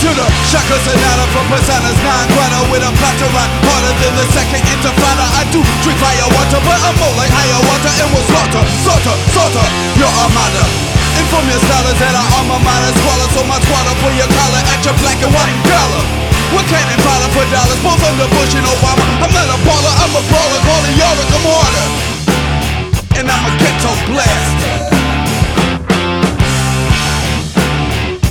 to the Shaka Sonata from Personas 9 Grana with a plot to rhyme harder than the second intifada. I do drink fire water, but I'm more like higher water and will slaughter your armada. Inform your scholars that our alma mater swallow, so my squatter pull your collar at your black and white collar. We're cannon fodder for dollars, both under Bush and Obama.